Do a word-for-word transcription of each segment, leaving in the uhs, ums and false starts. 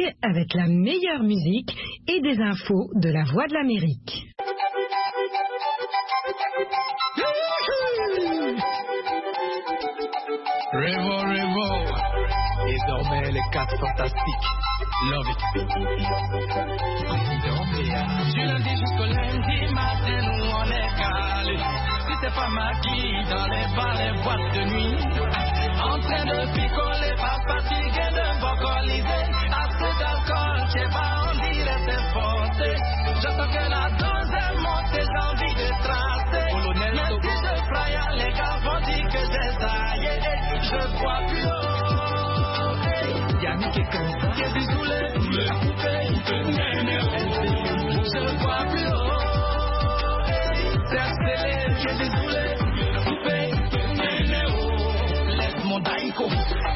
avec la meilleure musique et des infos de la Voix de l'Amérique. Revo, Revo. Désormais les quatre fantastiques. Love it. Du lundi jusqu'au lundi matin, nous on est calé. Si c'est pas maquille dans les bars, les boîtes de nuit. En train de picoler, pas fatigué de vocaliser. Assez d'alcool, j'ai pas on dirait c'est forcé. Je sens que la dose est montée, j'ai envie de tracer. Mais si je fraye, les gars vont dire que j'ai taillé. Je bois plus haut. Yannick est comme ça. J'ai du poulet, poulet, coupé, coupé, néné. Je bois plus haut. C'est accéléré. J'ai du poulet, coupé, coupé, néné. Laisse mon daïko.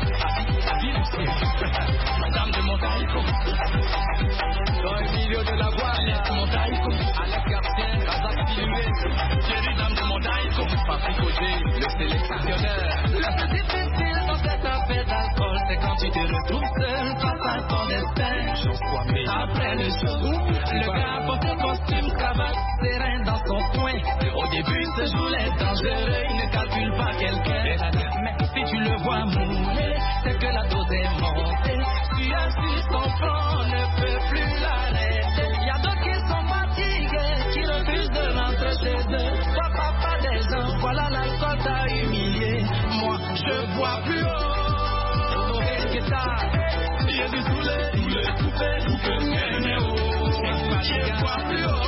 Madame de mon daïko. Dans le milieu de la voie, laisse mon daïko. Alex Garcien, Razak Filmé. J'ai dit dame de mon daïko. Patrick Auger, le sélectionneur. Le plus difficile dans cette affaire d'alcool, c'est quand tu te retrouves seul face à ton destin. Après le show, le gars porte le costume, cravate, serein dans son coin. Au début, ce jour-là dangereux, il ne calcule pas quelqu'un. Mais si tu le vois mourir, c'est que la dose est montée. Tu as su son front, on ne peut plus l'arrêter. Il y a d'autres qui sont fatigués, qui refusent de rentrer chez eux. Toi, papa des gens, voilà l'alcool t'a humilié. Moi, je bois plus haut. Il y a du poulet, poulet, coupé, coupé, néné, oh. Je bois plus haut.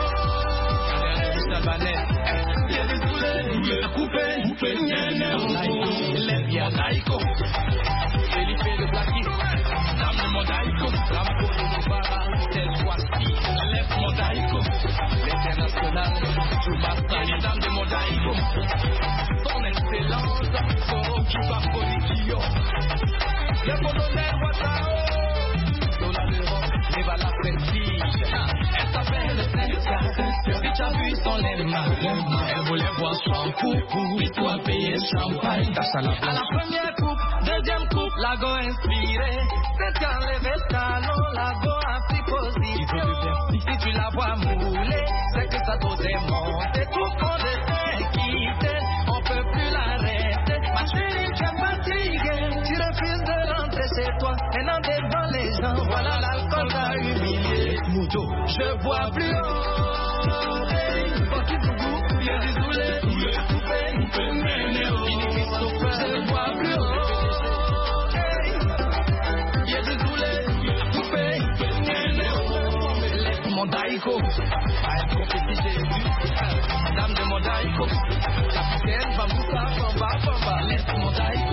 Il y a du poulet, poulet, coupé, coupé, néné, oh. Lève ya daïko. Felipe de Blackie. Dame de mon daïko. Rambo de Novara. Cette fois-ci, lève mon daïko. L'international, Chubastani. Dame de mon daïko. Son excellence, Soro Kipa Polikio. Le colonel Ouattao, Zola l'Europe, Eva la prestige. Elle s'appelle Cynthia. Si tu as vu son lema, elle voulait voir son coucou. Puis toi payer champagne. À la première coupe, deuxième coupe, la go inspirée. Cynthia levé le talon, la go a pris position. Si tu la vois mouler, c'est que sa dose est montée. Tout qu'on est quitté, on peut plus l'arrêter. Ma chérie, tu es fatiguée, tu refuses de rentrer chez toi. Maintenant devant les gens, voilà l'alcool t'a humilié. Mouto, je bois plus haut. Hey, Boki Bougou, bien du poulet, poulet, coupé, coupé, néné, oh. Je bois plus haut. Hey, bien du poulet, coupé, coupé, néné, oh. Laisse mon daïko. Aïe, compétition, dame de mon daïko. Capitaine, Bamboussa, Bamba, Bamba, laisse mon daïko.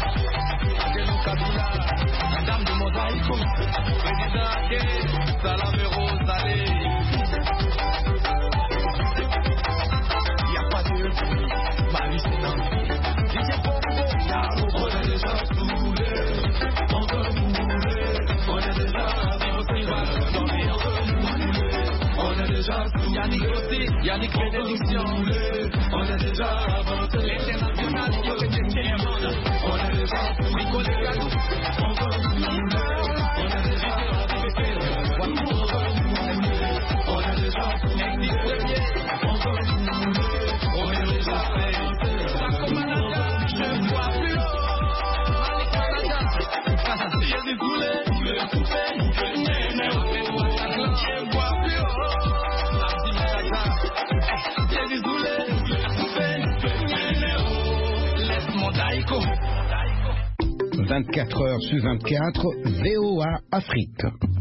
Dame de Mosaïko, président Ake, Salamero Salé. Y'a pas de Marie Sénan. Didier Pombo, on est déjà saoulé, encore moulé. On est déjà dormir, on est déjà saoulé. Yannick Rossi, Yannick Bénédiction. On est déjà avancé. L'international, il y a des tiens. On est déjà Nicolas Gadou. On est déjà On est déjà On est déjà je bois plus haut. Il y a des poulets, poulets coupés, néné, je bois plus haut. Il y a des poulets, poulets coupés, néné, laisse mon daïko. vingt-quatre heures sur vingt-quatre, V O A Afrique.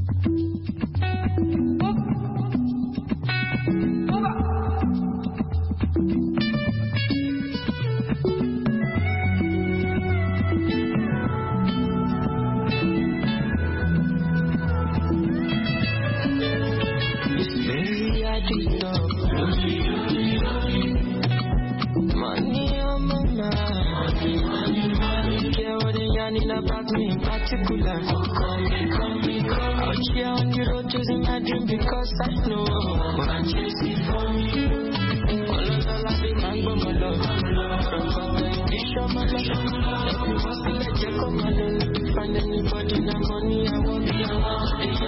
About me in particular. Out here on the road chasing my dream because I know what I'm chasing for me. All of the love in my bum love. From Papa, you show my love. Let me hustle, let you come alone. Find anybody, the money I want me around.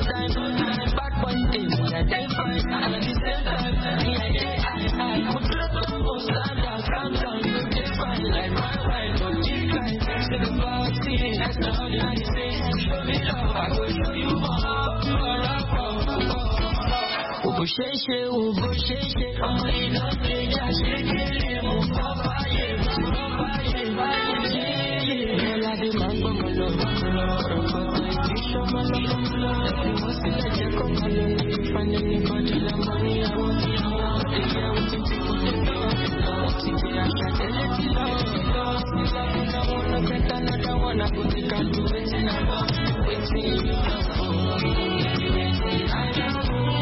time. Bad boy thing, me I dey fine. And at the same time, me I dey high, high. I'm a close up, oh, stand down, calm down. You dey fine, like my wife, no decline. Say the power city, that's the ordinary thing. Show me love, I will show you more. You are a oh, sheshe, oh, sheshe, oh, you don't play that shit, oh, papa, yeah, papa, yeah, yeah, yeah, la de mambo, malo, malo, show my love, love, you must be like a common, finally got the money, I want you, I want you, I want you to put it on, see me, I can't let you know, love, love, I wanna get another one, I put it on, do it in a love, waiting, you love, waiting, I love.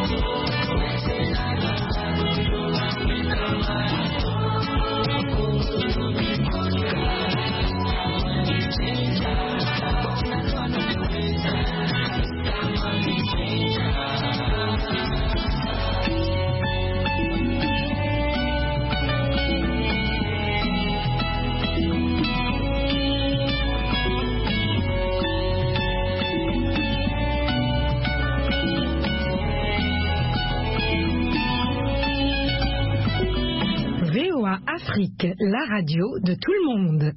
Afrique, la radio de tout le monde.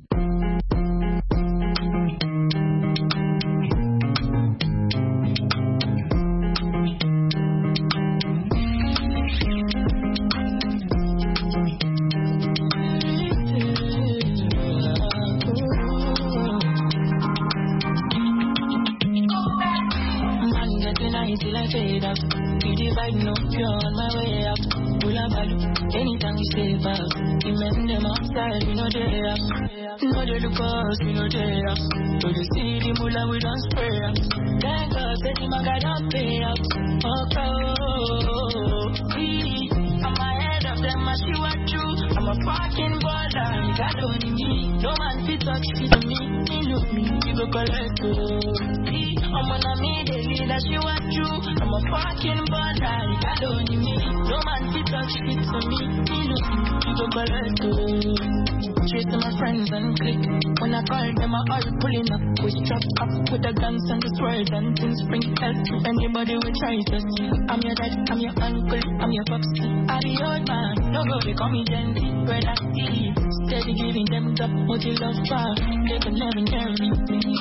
Anytime we stay fast, we met them outside, we know they are. No, they look us, we know they are. So they see the mullah, we don't spray up. Thank God, say the maga don't pay up. Oh, oh, I'm ahead of them, I see what you. I'm a fucking baller, you got only me. No man fit touch fit to me, me look me, you go collect it. I'm on a me, they lead, I see what you. I'm a fucking baller, you got only me. No man fit touch fit to me, me look me, you go collect it. Straight to my friends and click. When I call them, I all pulling up. We strap up with the guns and the swords and things spring test. Anybody will try to see. I'm your dad, I'm your uncle, I'm your popsy. I be old man, no go, they call me Genty. Where I see, steady giving them the what you love for. They can never near me.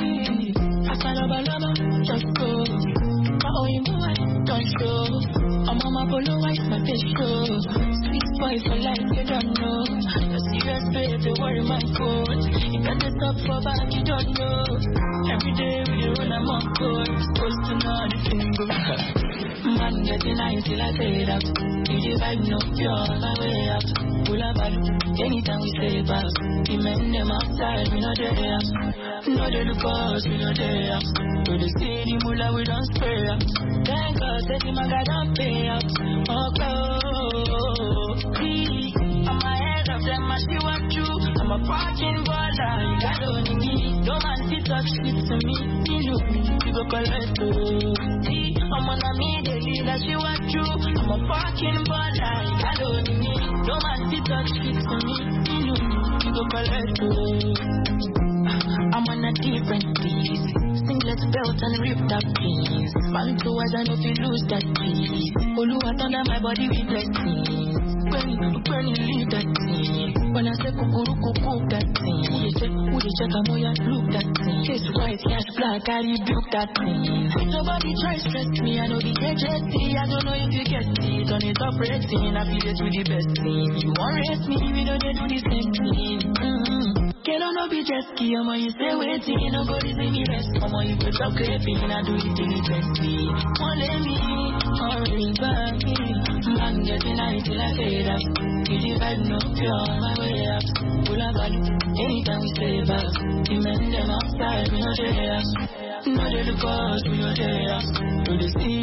I can't love a lover, just go. My own you know I don't show. I'm on my polo white, my fish show. Sweet boy for life, you don't know. The serious baby, worry my coat. You got the top for back, you don't know. Every day we run a mock coat. Supposed to know the single. Man getting high till I fade up. You the vibe, no pure on my way up. Pull up at anytime we stay fast. We men them outside, we know they are. No they look us, we know they are. To the city, mullah, we don't spray up. Thank God, say the maga don't pay up. Oh, oh, I'm ahead of them, I see what you. I'm a fucking baller, you got only me. No man fit touch fit to me. Me look me, you go collect it. I'm on a me, they lead, I see what you. I'm a fucking baller, you got only me. No man fit touch fit to me. Me look me, you go collect it. I'm on a different piece. Singlet belt and ripped up jeans. Man to us, I know if you lose that piece. Oluwa thunder my body with blessings. When when you leave that thing. When I say kukuru cook that thing. Who they check, who they check, I'm all look that thing. Face white, cash black, I rebuke that thing. Nobody try stress me, I know the J J T. I don't know if you get it. On it up rating, I feel it with the best thing. You want race me, we know they do the same thing. Mm-hmm. Can I not be jet ski? I'm on you stay waiting. Nobody say me rest. I'm on you put up creeping. I do the thing best me. Won't let me, already back me. Man getting high till I fade up. You the vibe, no pure on my way up. Pull up on anytime we stay back. The men them outside, we know they are. No they look us, we know they are. To the sea.